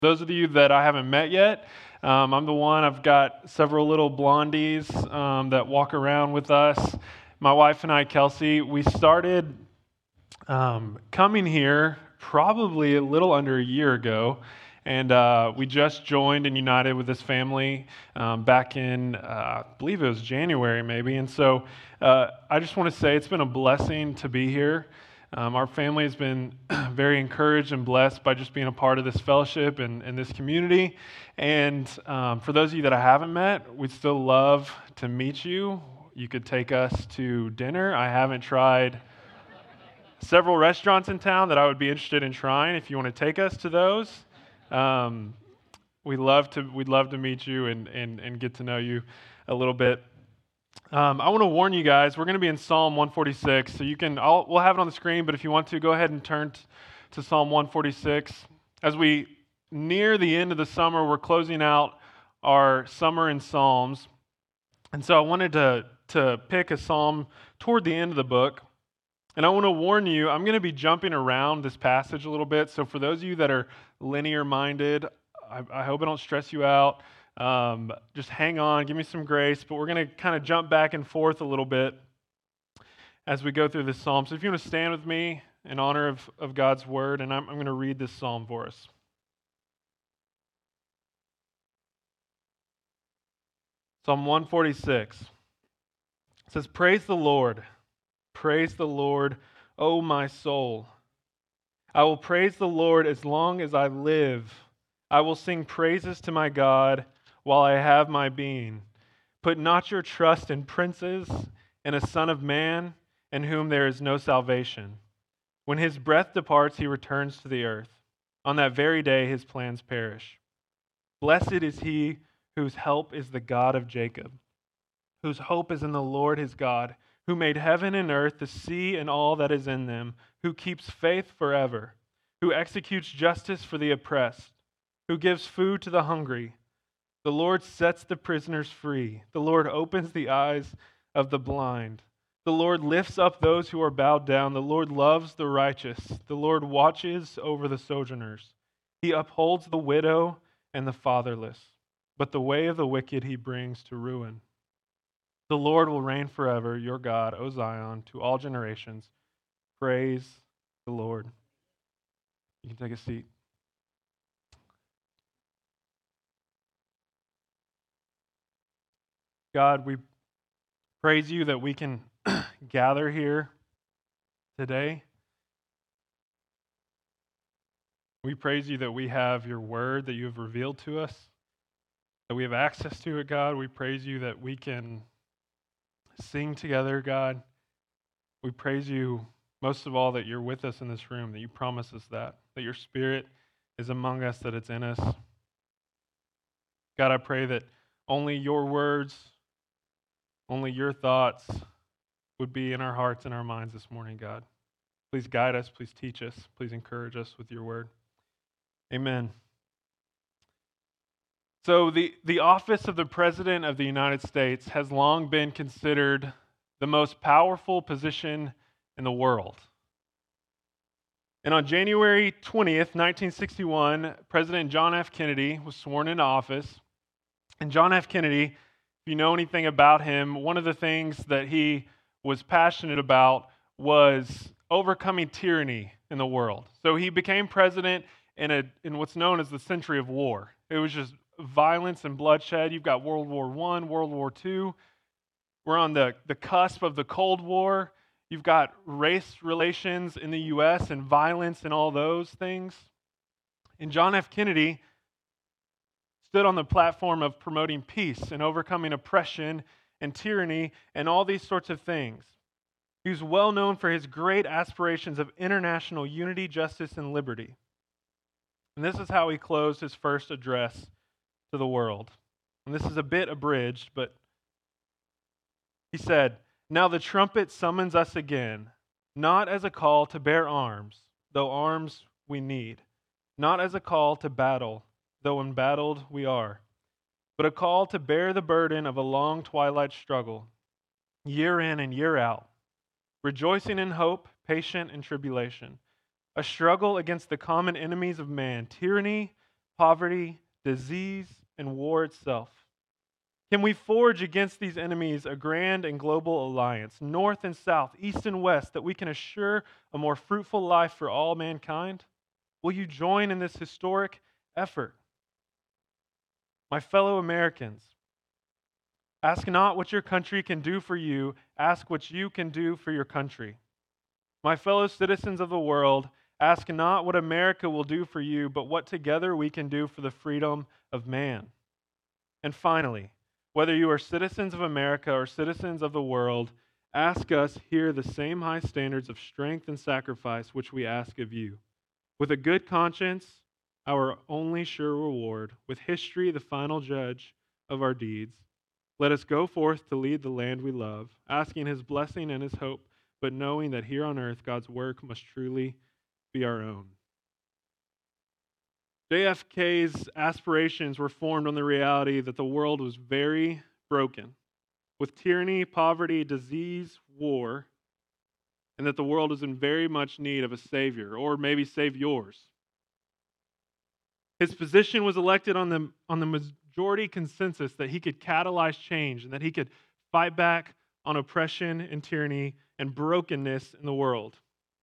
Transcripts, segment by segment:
Those of you that I haven't met yet, I'm the one. I've got several little blondies that walk around with us. My wife and I, Kelsey, we started coming here probably a little under a year ago, and we just joined and united with this family back in, I believe it was January maybe. And so I just want to say it's been a blessing to be here. Our family has been very encouraged and blessed by just being a part of this fellowship and this community. And for those of you that I haven't met, we'd still love to meet you. You could take us to dinner. I haven't tried several restaurants in town that I would be interested in trying. If you want to take us to those, um, we'd love to meet you and get to know you a little bit. I want to warn you guys, we're going to be in Psalm 146, so we'll have it on the screen, but if you want to, go ahead and turn to Psalm 146. As we near the end of the summer, we're closing out our summer in Psalms, and so I wanted to pick a psalm toward the end of the book, and I want to warn you, I'm going to be jumping around this passage a little bit, so for those of you that are linear-minded, I hope I don't stress you out. Just hang on, give me some grace, but we're going to kind of jump back and forth a little bit as we go through this psalm. So if you want to stand with me in honor of God's word, and I'm going to read this psalm for us. Psalm 146. It says, praise the Lord, O my soul. I will praise the Lord as long as I live. I will sing praises to my God while I have my being. Put not your trust in princes and a son of man in whom there is no salvation. When his breath departs, he returns to the earth. On that very day, his plans perish. Blessed is he whose help is the God of Jacob, whose hope is in the Lord his God, who made heaven and earth, the sea and all that is in them, who keeps faith forever, who executes justice for the oppressed, who gives food to the hungry. The Lord sets the prisoners free. The Lord opens the eyes of the blind. The Lord lifts up those who are bowed down. The Lord loves the righteous. The Lord watches over the sojourners. He upholds the widow and the fatherless, but the way of the wicked he brings to ruin. The Lord will reign forever, your God, O Zion, to all generations. Praise the Lord. You can take a seat. God, we praise you that we can gather here today. We praise you that we have your word that you have revealed to us, that we have access to it, God. We praise you that we can sing together, God. We praise you most of all that you're with us in this room, that you promise us that your spirit is among us, that it's in us. God, I pray that only your words, only your thoughts would be in our hearts and our minds this morning, God. Please guide us, please teach us, please encourage us with your word. Amen. So the office of the President of the United States has long been considered the most powerful position in the world. And on January 20th, 1961, President John F. Kennedy was sworn into office. And John F. Kennedy, if you know anything about him, one of the things that he was passionate about was overcoming tyranny in the world. So he became president in what's known as the century of war. It was just violence and bloodshed. You've got World War I, World War II. We're on the cusp of the Cold War. You've got race relations in the U.S. and violence and all those things. And John F. Kennedy stood on the platform of promoting peace and overcoming oppression and tyranny and all these sorts of things. He was well known for his great aspirations of international unity, justice, and liberty. And this is how he closed his first address to the world. And this is a bit abridged, but he said, "Now the trumpet summons us again, not as a call to bear arms, though arms we need, not as a call to battle, though embattled we are, but a call to bear the burden of a long twilight struggle, year in and year out, rejoicing in hope, patient in tribulation, a struggle against the common enemies of man, tyranny, poverty, disease, and war itself? Can we forge against these enemies a grand and global alliance, north and south, east and west, that we can assure a more fruitful life for all mankind? Will you join in this historic effort? My fellow Americans, ask not what your country can do for you, ask what you can do for your country. My fellow citizens of the world, ask not what America will do for you, but what together we can do for the freedom of man. And finally, whether you are citizens of America or citizens of the world, ask us here the same high standards of strength and sacrifice which we ask of you. With a good conscience, our only sure reward, with history the final judge of our deeds, let us go forth to lead the land we love, asking his blessing and his hope, but knowing that here on earth God's work must truly be our own. JFK's aspirations were formed on the reality that the world was very broken, with tyranny, poverty, disease, war, and that the world was in very much need of a savior, or maybe saviors. His position was elected on the majority consensus that he could catalyze change and that he could fight back on oppression and tyranny and brokenness in the world.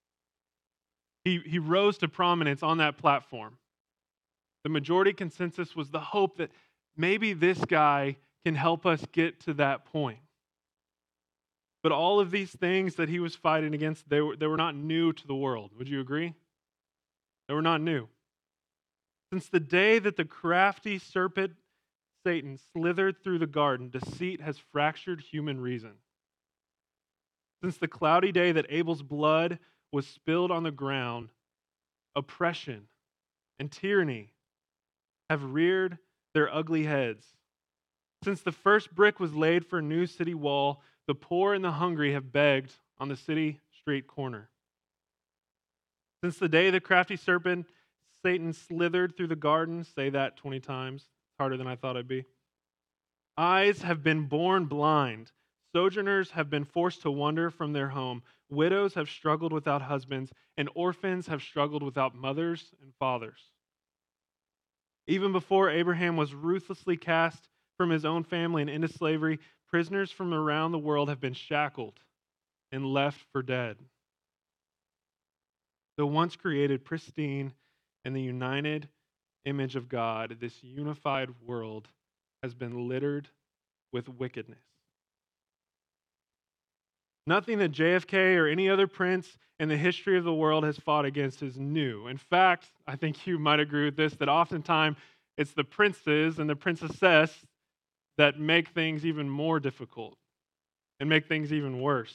He rose to prominence on that platform. The majority consensus was the hope that maybe this guy can help us get to that point. But all of these things that he was fighting against, they were not new to the world. Would you agree? They were not new. Since the day that the crafty serpent Satan slithered through the garden, deceit has fractured human reason. Since the cloudy day that Abel's blood was spilled on the ground, oppression and tyranny have reared their ugly heads. Since the first brick was laid for a new city wall, the poor and the hungry have begged on the city street corner. Since the day the crafty serpent Satan slithered through the garden, say that 20 times, harder than I thought I'd be. Eyes have been born blind. Sojourners have been forced to wander from their home. Widows have struggled without husbands, and orphans have struggled without mothers and fathers. Even before Abraham was ruthlessly cast from his own family and into slavery, prisoners from around the world have been shackled and left for dead. Though once created pristine in the united image of God, this unified world has been littered with wickedness. Nothing that JFK or any other prince in the history of the world has fought against is new. In fact, I think you might agree with this, that oftentimes it's the princes and the princesses that make things even more difficult and make things even worse.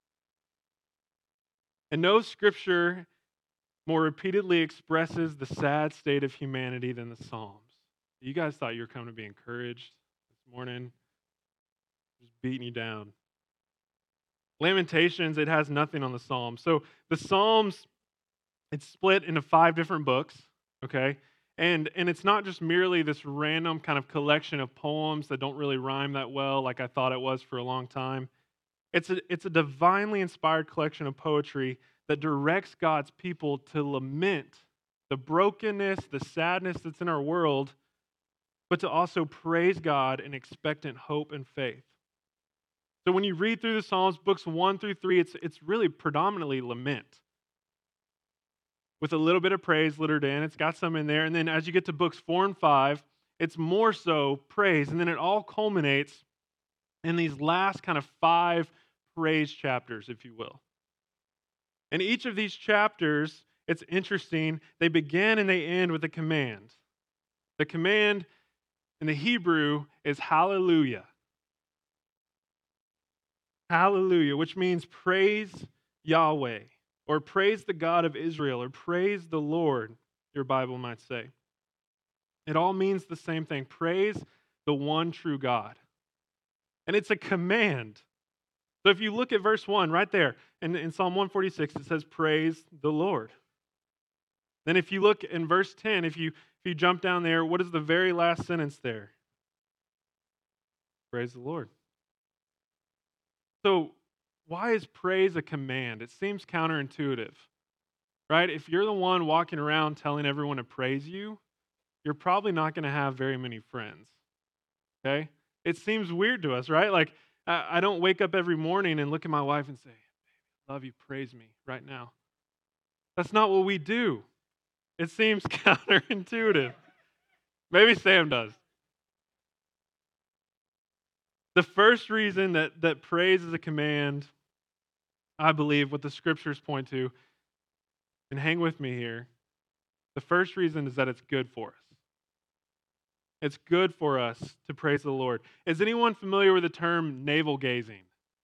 And no scripture more repeatedly expresses the sad state of humanity than the Psalms. You guys thought you were coming to be encouraged this morning? Just beating you down. Lamentations, it has nothing on the Psalms. So the Psalms, it's split into 5 different books, okay? And it's not just merely this random kind of collection of poems that don't really rhyme that well like I thought it was for a long time. It's a divinely inspired collection of poetry that directs God's people to lament the brokenness, the sadness that's in our world, but to also praise God in expectant hope and faith. So when you read through the Psalms, books 1 through 3, it's really predominantly lament, with a little bit of praise littered in. It's got some in there. And then as you get to books 4 and 5, it's more so praise. And then it all culminates in these last kind of 5 praise chapters, if you will. And each of these chapters, it's interesting, they begin and they end with a command. The command in the Hebrew is hallelujah. Hallelujah, which means praise Yahweh, or praise the God of Israel, or praise the Lord, your Bible might say. It all means the same thing. Praise the one true God. And it's a command. So if you look at verse 1 right there, in Psalm 146, it says, praise the Lord. Then if you look in verse 10, if you jump down there, what is the very last sentence there? Praise the Lord. So why is praise a command? It seems counterintuitive, right? If you're the one walking around telling everyone to praise you, you're probably not going to have very many friends. Okay? It seems weird to us, right? Like, I don't wake up every morning and look at my wife and say, love you, praise me right now. That's not what we do. It seems counterintuitive. Maybe Sam does. The first reason that praise is a command, I believe, what the scriptures point to, and hang with me here, the first reason is that it's good for us. It's good for us to praise the Lord. Is anyone familiar with the term navel gazing?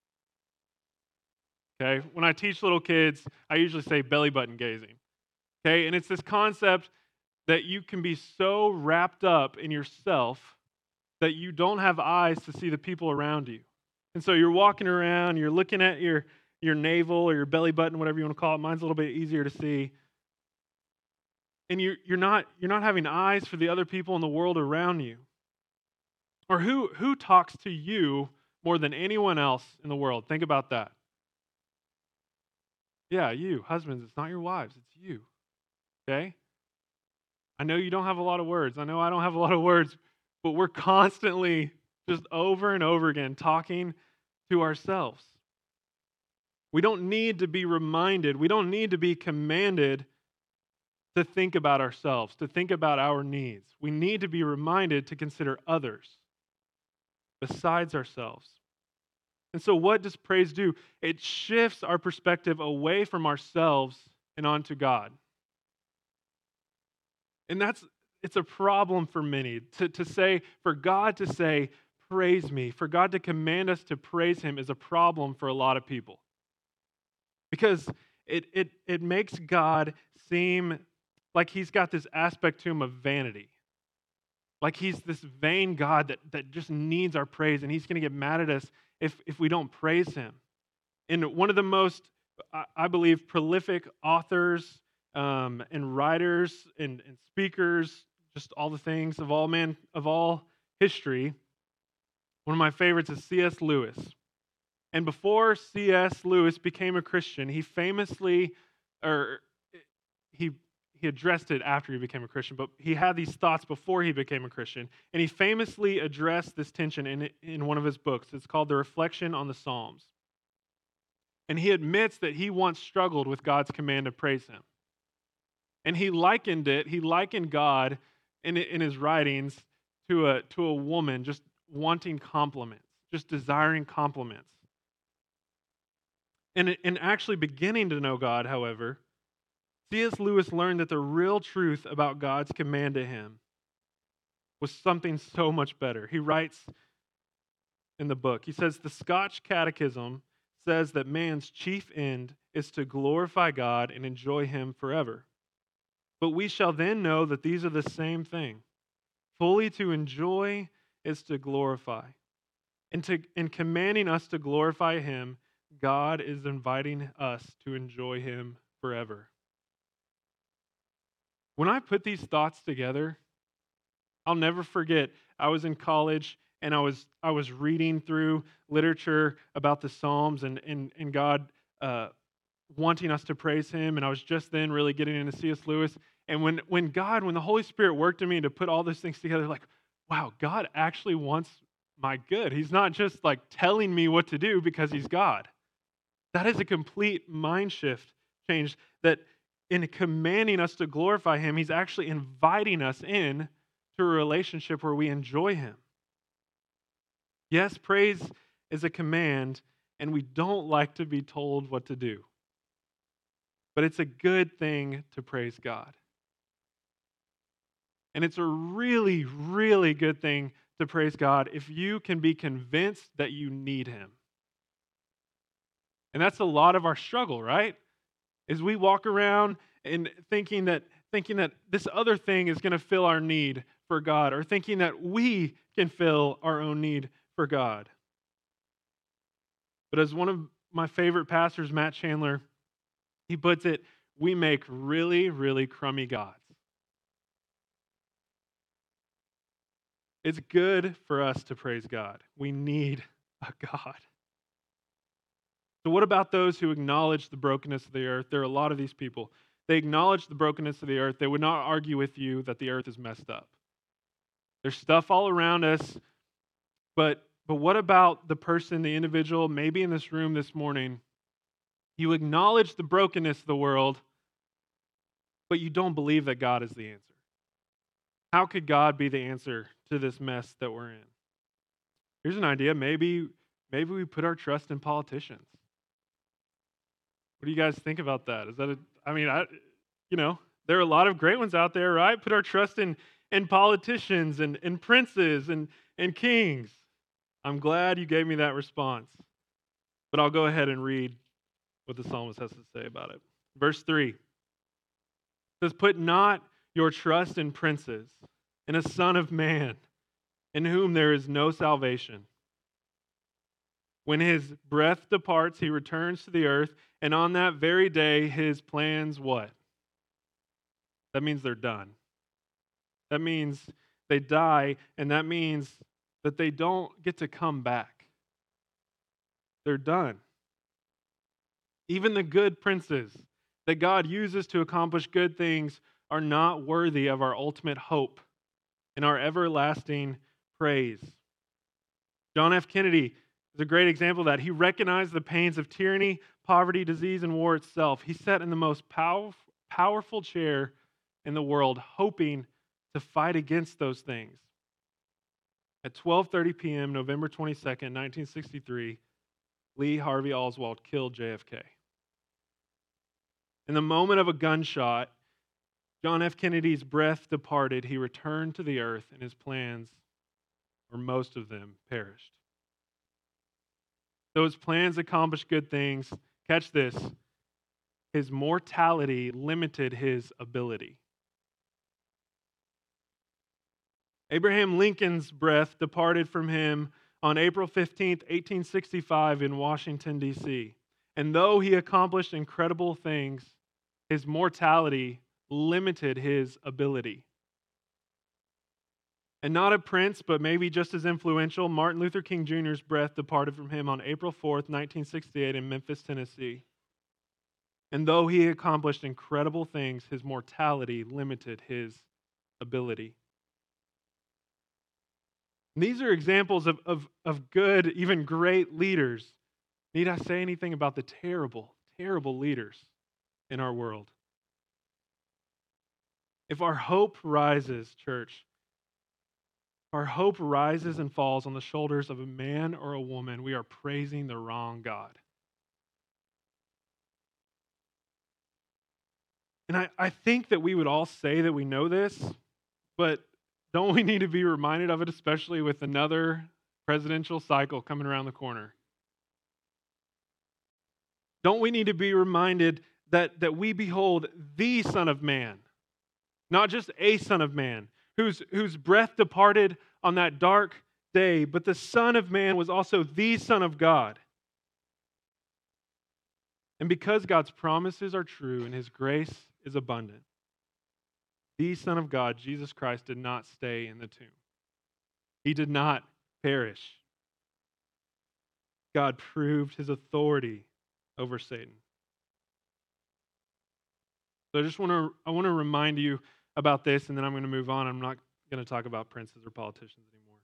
Okay, when I teach little kids, I usually say belly button gazing. Okay, and it's this concept that you can be so wrapped up in yourself that you don't have eyes to see the people around you. And so you're walking around, you're looking at your navel or your belly button, whatever you want to call it. Mine's a little bit easier to see. And you're not having eyes for the other people in the world around you. Or who talks to you more than anyone else in the world? Think about that. Yeah, you. Husbands, it's not your wives, it's you. Okay? I know you don't have a lot of words. I know I don't have a lot of words, but we're constantly just over and over again talking to ourselves. We don't need to be reminded, we don't need to be commanded to think about ourselves, to think about our needs. We need to be reminded to consider others besides ourselves. And so what does praise do? It shifts our perspective away from ourselves and onto God. And it's a problem for many to say, for God to say, praise me, for God to command us to praise him is a problem for a lot of people. Because it makes God seem like he's got this aspect to him of vanity. Like he's this vain God that just needs our praise, and he's going to get mad at us if we don't praise him. And one of the most, I believe, prolific authors and writers and speakers, just all the things of all history, one of my favorites is C.S. Lewis. And before C.S. Lewis became a Christian, he addressed it after he became a Christian, but he had these thoughts before he became a Christian. And he famously addressed this tension in one of his books. It's called The Reflection on the Psalms. And he admits that he once struggled with God's command to praise him. And he likened God in his writings to a woman just wanting compliments, just desiring compliments. And in actually beginning to know God, however, C.S. Lewis learned that the real truth about God's command to him was something so much better. He writes in the book, he says, the Scotch Catechism says that man's chief end is to glorify God and enjoy him forever. But we shall then know that these are the same thing. Fully to enjoy is to glorify. In commanding us to glorify him, God is inviting us to enjoy him forever. When I put these thoughts together, I'll never forget, I was in college and I was reading through literature about the Psalms and God wanting us to praise him, and I was just then really getting into C.S. Lewis. And when the Holy Spirit worked in me to put all those things together, like, wow, God actually wants my good. He's not just like telling me what to do because he's God. That is a complete mind shift change, that in commanding us to glorify him, he's actually inviting us in to a relationship where we enjoy him. Yes, praise is a command, and we don't like to be told what to do. But it's a good thing to praise God. And it's a really, really good thing to praise God if you can be convinced that you need him. And that's a lot of our struggle, right? Is we walk around and thinking that this other thing is going to fill our need for God, or thinking that we can fill our own need for God. But as one of my favorite pastors, Matt Chandler, he puts it, we make really, really crummy gods. It's good for us to praise God. We need a God. So what about those who acknowledge the brokenness of the earth? There are a lot of these people. They acknowledge the brokenness of the earth. They would not argue with you that the earth is messed up. There's stuff all around us, but what about the person, the individual, maybe in this room this morning, you acknowledge the brokenness of the world, but you don't believe that God is the answer. How could God be the answer to this mess that we're in? Here's an idea. Maybe we put our trust in politicians. What do you guys think about that? Is that there are a lot of great ones out there, right? Put our trust in politicians and princes and kings. I'm glad you gave me that response. But I'll go ahead and read what the psalmist has to say about it. Verse 3 says, "Put not your trust in princes, in a son of man, in whom there is no salvation. When his breath departs, he returns to the earth, and on that very day his plans" what? That means they're done. That means they die, and that means that they don't get to come back. They're done. Even the good princes that God uses to accomplish good things are not worthy of our ultimate hope and our everlasting praise. John F. Kennedy is a great example of that. He recognized the pains of tyranny, poverty, disease, and war itself. He sat in the most powerful chair in the world, hoping to fight against those things. At 12:30 p.m., November 22nd, 1963, Lee Harvey Oswald killed JFK. In the moment of a gunshot, John F. Kennedy's breath departed. He returned to the earth, and his plans, or most of them, perished. Though his plans accomplished good things, catch this, his mortality limited his ability. Abraham Lincoln's breath departed from him on April 15th, 1865 in Washington, D.C. And though he accomplished incredible things, his mortality limited his ability. And not a prince, but maybe just as influential, Martin Luther King Jr.'s breath departed from him on April 4th, 1968 in Memphis, Tennessee. And though he accomplished incredible things, his mortality limited his ability. And these are examples of good, even great leaders. Need I say anything about the terrible, terrible leaders in our world? If our hope rises, church, if our hope rises and falls on the shoulders of a man or a woman, we are praising the wrong God. And I think that we would all say that we know this, but don't we need to be reminded of it, especially with another presidential cycle coming around the corner? Don't we need to be reminded that we behold the Son of Man, not just a Son of Man, whose breath departed on that dark day, but the Son of Man was also the Son of God. And because God's promises are true and his grace is abundant, the Son of God, Jesus Christ, did not stay in the tomb. He did not perish. God proved his authority over Satan. So I want to remind you about this, and then I'm going to move on. I'm not going to talk about princes or politicians anymore.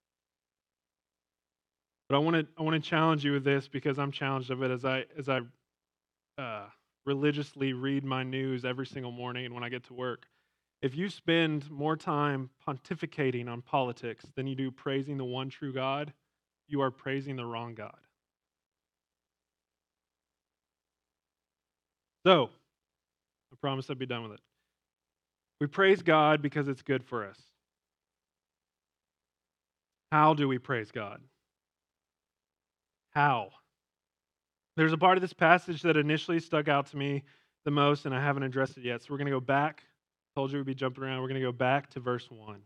But I want to challenge you with this because I'm challenged of it as I religiously read my news every single morning and when I get to work. If you spend more time pontificating on politics than you do praising the one true God, you are praising the wrong God. So, I promise I'd be done with it. We praise God because it's good for us. How do we praise God? How? There's a part of this passage that initially stuck out to me the most, and I haven't addressed it yet. So we're going to go back. Told you we'd be jumping around. We're going to go back to verse 1.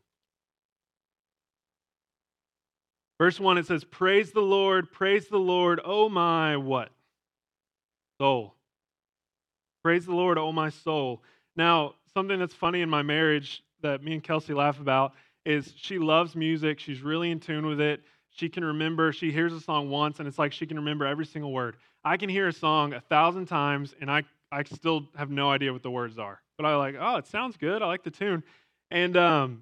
Verse 1, it says, praise the Lord, oh my what? Soul. Praise the Lord, oh my soul. Now, something that's funny in my marriage that me and Kelsey laugh about is she loves music. She's really in tune with it. She can remember, she hears a song once, and it's like she can remember every single word. I can hear a song 1,000 times, and I I still have no idea what the words are. But I like, oh, it sounds good. I like the tune. And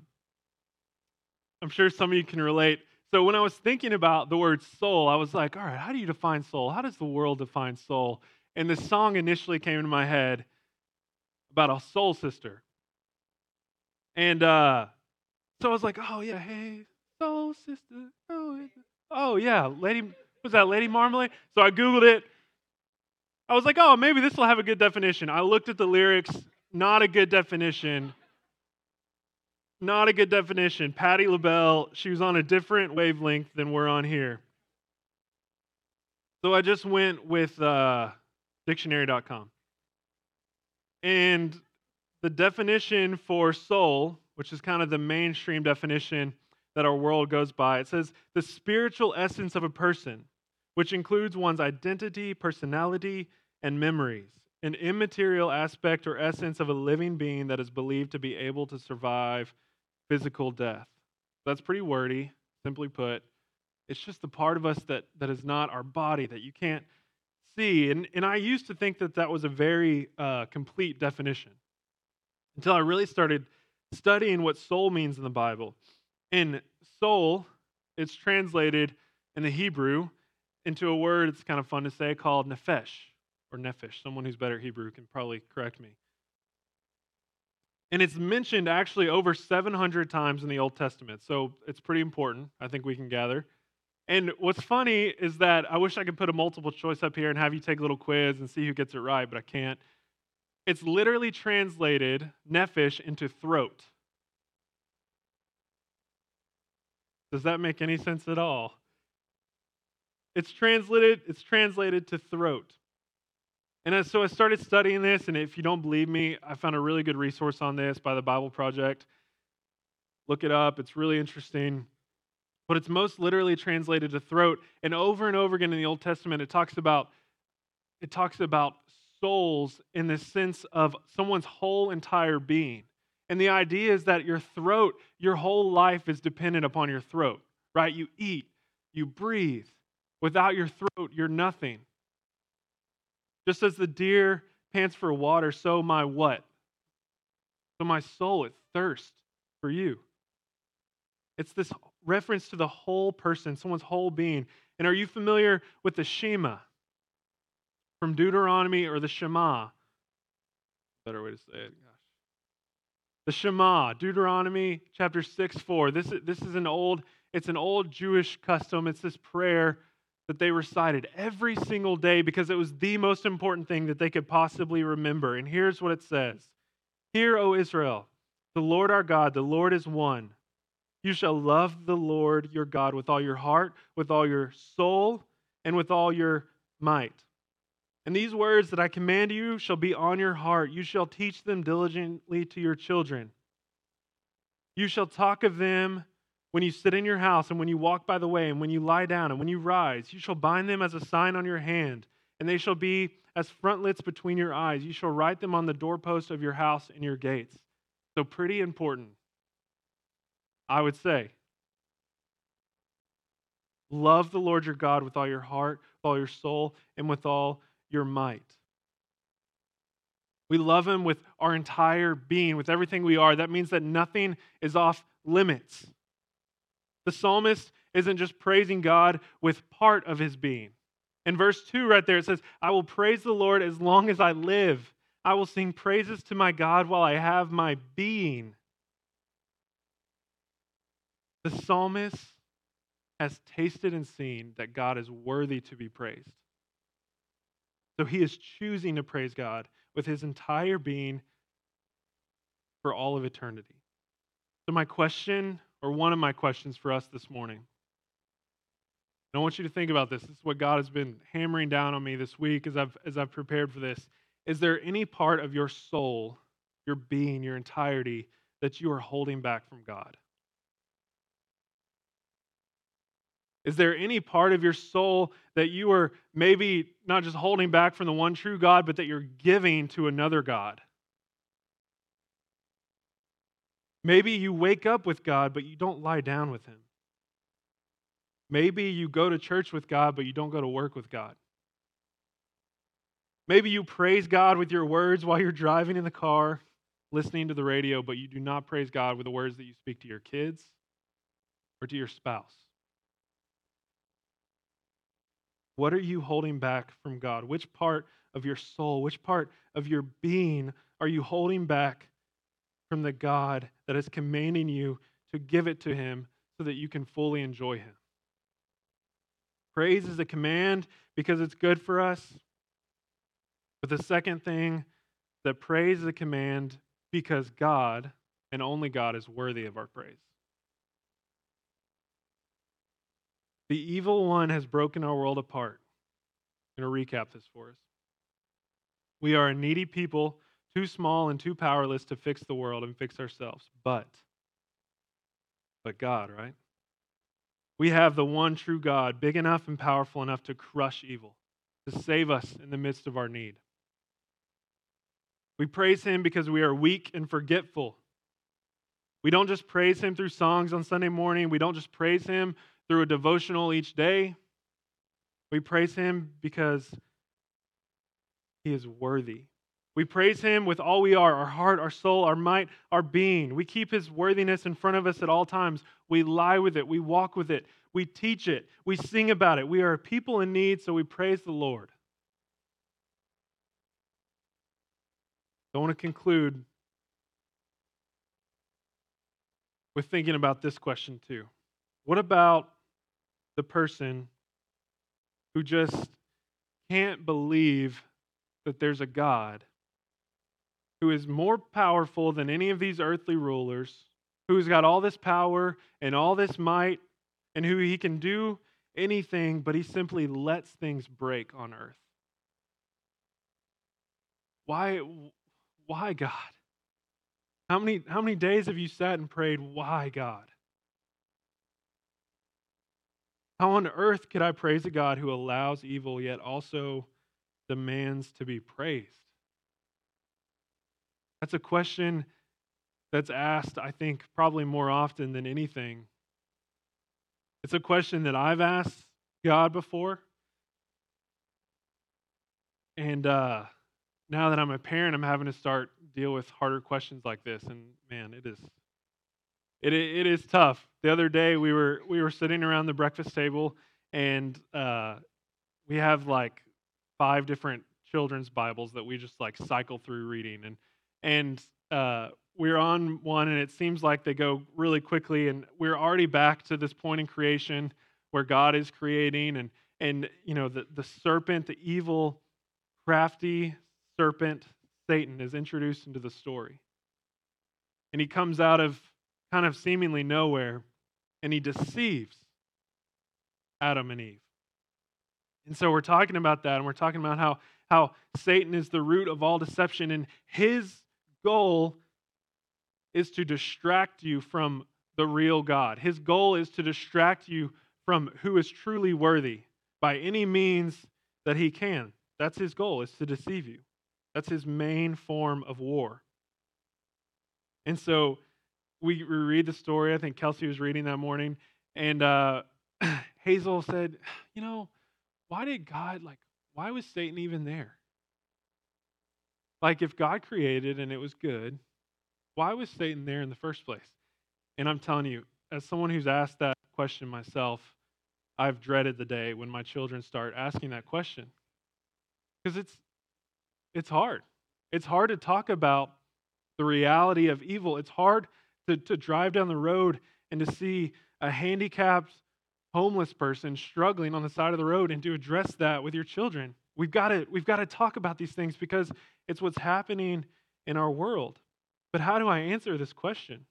I'm sure some of you can relate. So when I was thinking about the word soul, I was like, all right, how do you define soul? How does the world define soul? And this song initially came into my head about a soul sister. And so I was like, oh yeah, hey, soul sister. Oh yeah, was that Lady Marmalade? So I Googled it. I was like, oh, maybe this will have a good definition. I looked at the lyrics, not a good definition. Not a good definition. Patti LaBelle, she was on a different wavelength than we're on here. So I just went with dictionary.com. And the definition for soul, which is kind of the mainstream definition that our world goes by, it says the spiritual essence of a person, which includes one's identity, personality, and memories, an immaterial aspect or essence of a living being that is believed to be able to survive physical death. That's pretty wordy, simply put. It's just the part of us that is not our body, that you can't see. And I used to think that was a very complete definition until I really started studying what soul means in the Bible. And soul, it's translated in the Hebrew into a word, it's kind of fun to say, called nephesh, or nephesh. Someone who's better at Hebrew can probably correct me. And it's mentioned actually over 700 times in the Old Testament. So it's pretty important, I think we can gather. And what's funny is that I wish I could put a multiple choice up here and have you take a little quiz and see who gets it right, but I can't. It's literally translated, nephesh, into throat. Does that make any sense at all? It's translated to throat. And so I started studying this, and if you don't believe me, I found a really good resource on this by the Bible Project. Look it up. It's really interesting. But it's most literally translated to throat. And over again in the Old Testament, it talks about souls in the sense of someone's whole entire being. And the idea is that your throat, your whole life is dependent upon your throat, right? You eat, you breathe. Without your throat, you're nothing. Just as the deer pants for water, so my what? So my soul, it thirsts for you. It's this reference to the whole person, someone's whole being. And are you familiar with the Shema from Deuteronomy, or the Shema? Better way to say it. Gosh. The Shema, Deuteronomy chapter 6:4. This is an old Jewish custom. It's this prayer that they recited every single day because it was the most important thing that they could possibly remember. And here's what it says. Hear, O Israel, the Lord our God, the Lord is one. You shall love the Lord your God with all your heart, with all your soul, and with all your might. And these words that I command you shall be on your heart. You shall teach them diligently to your children. You shall talk of them when you sit in your house, and when you walk by the way, and when you lie down, and when you rise. You shall bind them as a sign on your hand, and they shall be as frontlets between your eyes. You shall write them on the doorpost of your house and your gates. So pretty important, I would say. Love the Lord your God with all your heart, with all your soul, and with all your might. We love him with our entire being, with everything we are. That means that nothing is off limits. The psalmist isn't just praising God with part of his being. In verse 2 right there, it says, I will praise the Lord as long as I live. I will sing praises to my God while I have my being. The psalmist has tasted and seen that God is worthy to be praised. So he is choosing to praise God with his entire being for all of eternity. So my question, or one of my questions for us this morning, and I want you to think about this. This is what God has been hammering down on me this week as I've prepared for this. Is there any part of your soul, your being, your entirety, that you are holding back from God? Is there any part of your soul that you are maybe not just holding back from the one true God, but that you're giving to another God? Maybe you wake up with God, but you don't lie down with him. Maybe you go to church with God, but you don't go to work with God. Maybe you praise God with your words while you're driving in the car, listening to the radio, but you do not praise God with the words that you speak to your kids or to your spouse. What are you holding back from God? Which part of your soul, which part of your being are you holding back from the God that is commanding you to give it to Him so that you can fully enjoy Him? Praise is a command because it's good for us. But the second thing, that praise is a command because God, and only God, is worthy of our praise. The evil one has broken our world apart. I'm going to recap this for us. We are a needy people, too small and too powerless to fix the world and fix ourselves. But God, right? We have the one true God, big enough and powerful enough to crush evil, to save us in the midst of our need. We praise Him because we are weak and forgetful. We don't just praise Him through songs on Sunday morning. We don't just praise Him through a devotional each day. We praise Him because He is worthy. We praise Him with all we are, our heart, our soul, our might, our being. We keep His worthiness in front of us at all times. We lie with it. We walk with it. We teach it. We sing about it. We are a people in need, so we praise the Lord. I want to conclude with thinking about this question too. What about the person who just can't believe that there's a God who is more powerful than any of these earthly rulers, who's got all this power and all this might, and who He can do anything, but He simply lets things break on earth? Why God? How many days have you sat and prayed, why God? How on earth could I praise a God who allows evil yet also demands to be praised? That's a question that's asked, I think, probably more often than anything. It's a question that I've asked God before. And now that I'm a parent, I'm having to start deal with harder questions like this. And man, it is tough. The other day we were sitting around the breakfast table, and we have like 5 different children's Bibles that we just like cycle through reading, and we're on one, and it seems like they go really quickly, and we're already back to this point in creation where God is creating, and you know the serpent, the evil, crafty serpent, Satan, is introduced into the story, and he comes out of kind of seemingly nowhere, and he deceives Adam and Eve. And so we're talking about that, and we're talking about how Satan is the root of all deception, and his goal is to distract you from the real God. His goal is to distract you from who is truly worthy by any means that he can. That's his goal, is to deceive you. That's his main form of war. And so we read the story. I think Kelsey was reading that morning, and Hazel said, why was Satan even there? Like, if God created and it was good, why was Satan there in the first place? And I'm telling you, as someone who's asked that question myself, I've dreaded the day when my children start asking that question. Because it's hard. It's hard to talk about the reality of evil. It's hard to drive down the road and to see a handicapped, homeless person struggling on the side of the road and to address that with your children. We've got to talk about these things because it's what's happening in our world. But how do I answer this question?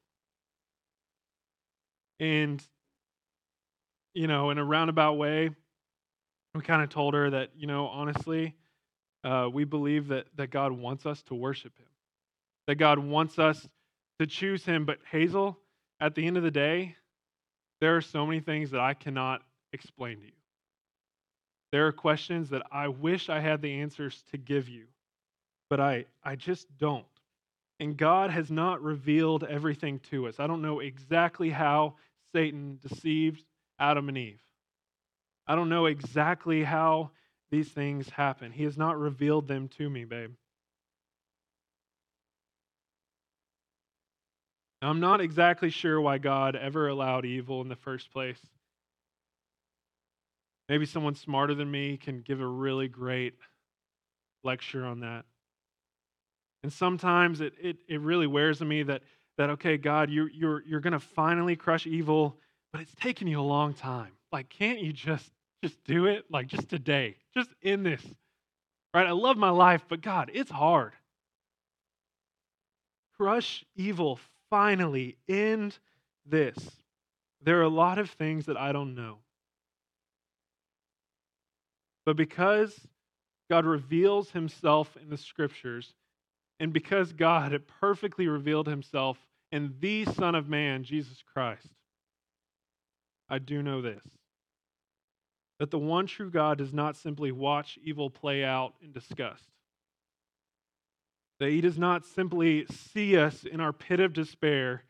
And, in a roundabout way, we kind of told her that, honestly, we believe that God wants us to worship Him, that God wants us to choose Him. But Hazel, at the end of the day, there are so many things that I cannot explain to you. There are questions that I wish I had the answers to give you, but I just don't. And God has not revealed everything to us. I don't know exactly how Satan deceived Adam and Eve. I don't know exactly how these things happen. He has not revealed them to me, babe. Now, I'm not exactly sure why God ever allowed evil in the first place. Maybe someone smarter than me can give a really great lecture on that. And sometimes it really wears on me that okay, God, you're gonna finally crush evil, but it's taken you a long time. Like, can't you just do it? Like, just today, just in this. Right? I love my life, but God, it's hard. Crush evil finally. End this. There are a lot of things that I don't know. But because God reveals himself in the scriptures, and because God had perfectly revealed himself in the Son of Man, Jesus Christ, I do know this: that the one true God does not simply watch evil play out in disgust. That he does not simply see us in our pit of despair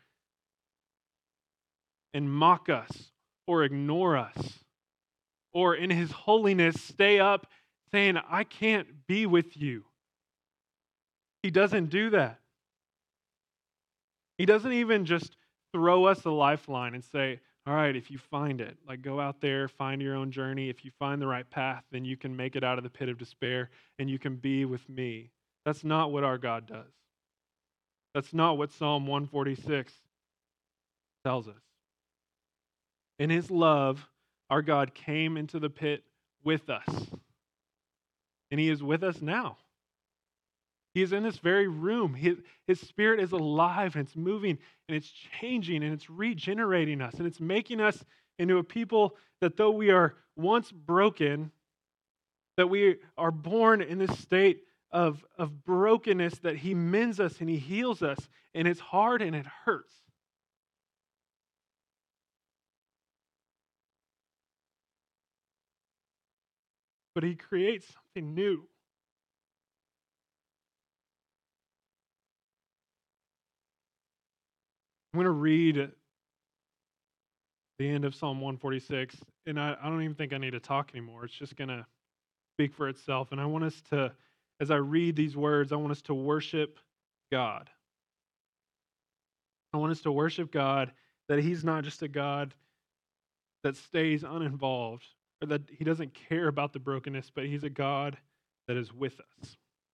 and mock us or ignore us, or in his holiness stay up saying, I can't be with you. He doesn't do that. He doesn't even just throw us a lifeline and say, all right, if you find it, like, go out there, find your own journey. If you find the right path, then you can make it out of the pit of despair and you can be with me. That's not what our God does. That's not what Psalm 146 tells us. In his love, our God came into the pit with us. And he is with us now. He is in this very room. His spirit is alive and it's moving and it's changing and it's regenerating us and it's making us into a people that, though we are once broken, that we are born in this state of brokenness, that he mends us and he heals us, and it's hard and it hurts. But he creates something new. I'm going to read the end of Psalm 146, and I don't even think I need to talk anymore. It's just going to speak for itself. And I want us to, as I read these words, I want us to worship God. I want us to worship God, that he's not just a God that stays uninvolved, or that he doesn't care about the brokenness, but he's a God that is with us.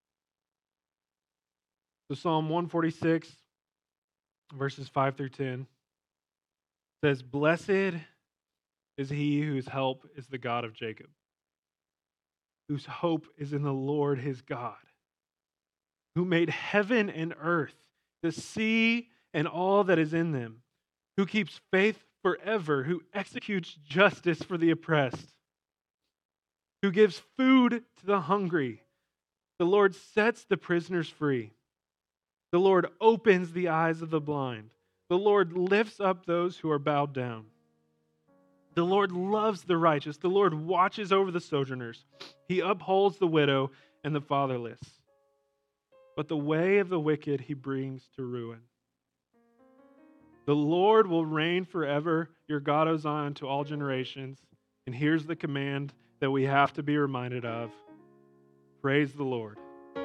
So Psalm 146, verses 5 through 10 says, Blessed is he whose help is the God of Jacob, whose hope is in the Lord his God, who made heaven and earth, the sea and all that is in them, who keeps faith forever, who executes justice for the oppressed, who gives food to the hungry. The Lord sets the prisoners free. The Lord opens the eyes of the blind. The Lord lifts up those who are bowed down. The Lord loves the righteous. The Lord watches over the sojourners. He upholds the widow and the fatherless. But the way of the wicked he brings to ruin. The Lord will reign forever, your God, O Zion, to all generations. And here's the command that we have to be reminded of. Praise the Lord.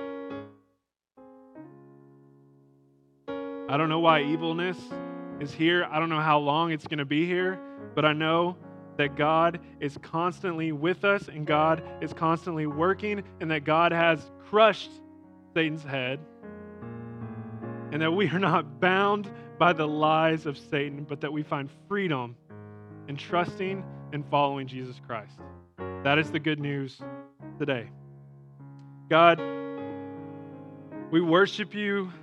I don't know why evilness is here. I don't know how long it's going to be here, but I know that God is constantly with us and God is constantly working, and that God has crushed Satan's head, and that we are not bound by the lies of Satan, but that we find freedom in trusting and following Jesus Christ. That is the good news today. God, we worship you.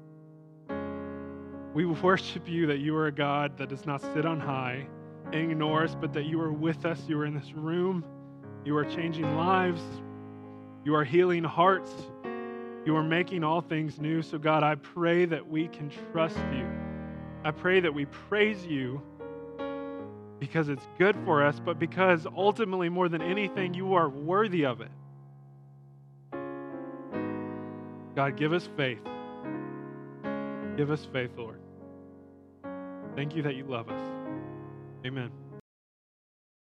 We worship you that you are a God that does not sit on high and ignore us, but that you are with us. You are in this room. You are changing lives. You are healing hearts. You are making all things new. So God, I pray that we can trust you. I pray that we praise you because it's good for us, but because ultimately, more than anything, you are worthy of it. God, give us faith. Give us faith, Lord. Thank you that you love us. Amen.